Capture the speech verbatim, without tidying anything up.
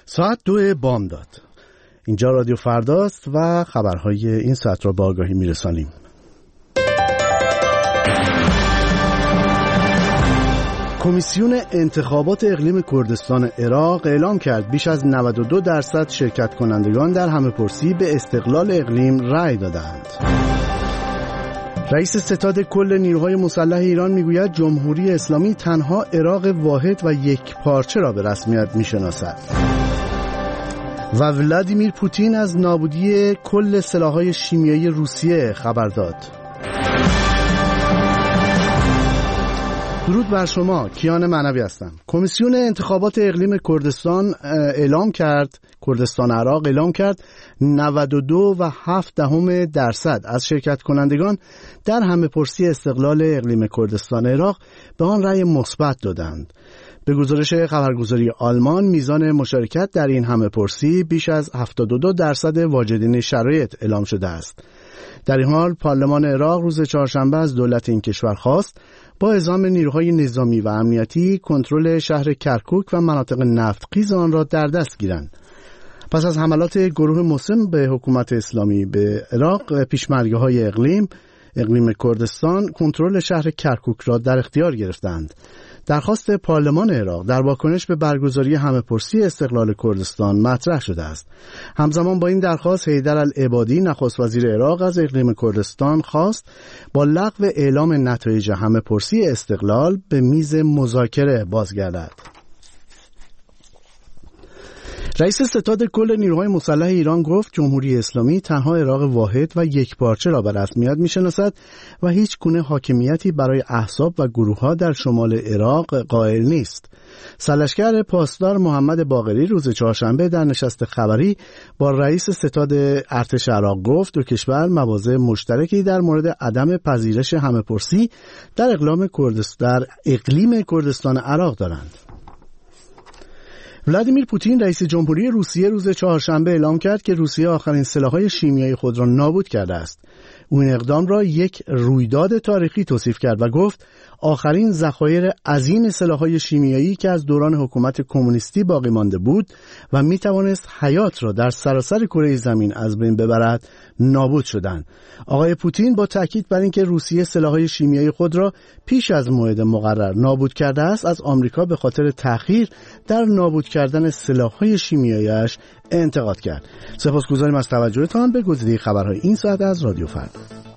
ساعت دو بامداد. اینجا رادیو فرداست و خبرهای این ساعت را با آگاهی میرسانیم. کمیسیون انتخابات اقلیم کردستان عراق اعلام کرد بیش از نود و دو درصد شرکت کنندگان در همه‌پرسی به استقلال اقلیم رأی دادند. رئیس ستاد کل نیروهای مسلح ایران میگوید جمهوری اسلامی تنها عراق واحد و یک پارچه را به رسمیت میشناسد. و ولادیمیر پوتین از نابودی کل سلاح‌های شیمیایی روسیه خبر داد. درود بر شما، کیان معنوی هستم. کمیسیون انتخابات اقلیم کردستان اعلام کرد کردستان عراق اعلام کرد نود و دو و هفت دهم درصد از شرکت کنندگان در همه‌پرسی استقلال اقلیم کردستان عراق به آن رأی مثبت دادند. به گزارش خبرگزاری آلمان میزان مشارکت در این همه‌پرسی بیش از هفتاد و دو درصد واجدین شرایط اعلام شده است. در این حال پارلمان عراق روز چهارشنبه از دولت این کشور خواست با اعزام نیروهای نظامی و امنیتی کنترل شهر کرکوک و مناطق نفتخیز آن را در دست گیرند. پس از حملات گروه مسلم به حکومت اسلامی به عراق، پیشمرگه‌های اقلیم اقلیم کردستان کنترل شهر کرکوک را در اختیار گرفتند. درخواست پارلمان عراق در واکنش به برگزاری همه‌پرسی استقلال کردستان مطرح شده است. همزمان با این درخواست حیدر العبادی نخست وزیر عراق از اقلیم کردستان خواست با لغو اعلام نتایج همه‌پرسی استقلال به میز مذاکره بازگردد. رئیس ستاد کل نیروهای مسلح ایران گفت جمهوری اسلامی تنها عراق واحد و یک پارچه را به رسمیت می‌شناسد و هیچ گونه حاکمیتی برای احزاب و گروه‌ها در شمال عراق قائل نیست. سرلشکر پاسدار محمد باقری روز چهارشنبه در نشست خبری با رئیس ستاد ارتش عراق گفت دو کشور مواضع مشترکی در مورد عدم پذیرش همه‌پرسی در اقلیم کردستان در اقلیم کردستان عراق دارند. ولادیمیر پوتین رئیس جمهوری روسیه روز چهارشنبه اعلام کرد که روسیه آخرین سلاح‌های شیمیایی خود را نابود کرده است. او این اقدام را یک رویداد تاریخی توصیف کرد و گفت آخرین ذخایر عظیم سلاح‌های شیمیایی که از دوران حکومت کمونیستی باقی مانده بود و می‌توانست حیات را در سراسر کره زمین از بین ببرد نابود شدند. آقای پوتین با تاکید بر اینکه روسیه سلاح‌های شیمیایی خود را پیش از موعد مقرر نابود کرده است، از آمریکا به خاطر تأخیر در نابود کردن سلاح‌های شیمیایی‌اش انتقاد کرد. سپاسگزاریم از توجهتان به گزیده خبرهای این ساعت از رادیو فردا.